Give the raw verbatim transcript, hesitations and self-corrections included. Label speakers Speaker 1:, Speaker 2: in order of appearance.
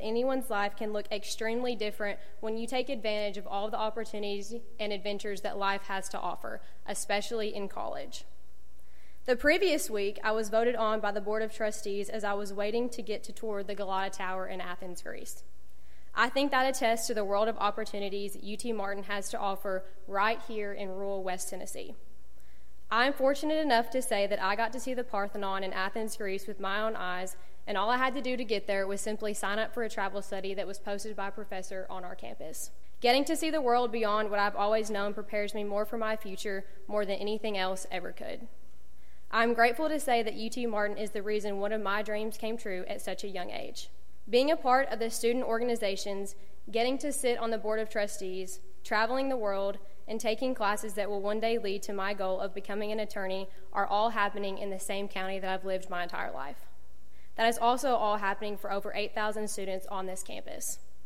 Speaker 1: anyone's life can look extremely different when you take advantage of all the opportunities and adventures that life has to offer, especially in college. The previous week, I was voted on by the Board of Trustees as I was waiting to get to tour the Galata Tower in Athens, Greece. I think that attests to the world of opportunities U T Martin has to offer right here in rural West Tennessee. I am fortunate enough to say that I got to see the Parthenon in Athens, Greece with my own eyes, and all I had to do to get there was simply sign up for a travel study that was posted by a professor on our campus. Getting to see the world beyond what I've always known prepares me more for my future more than anything else ever could. I'm grateful to say that U T Martin is the reason one of my dreams came true at such a young age. Being a part of the student organizations, getting to sit on the Board of Trustees, traveling the world, and taking classes that will one day lead to my goal of becoming an attorney are all happening in the same county that I've lived my entire life. That is also all happening for over eight thousand students on this campus.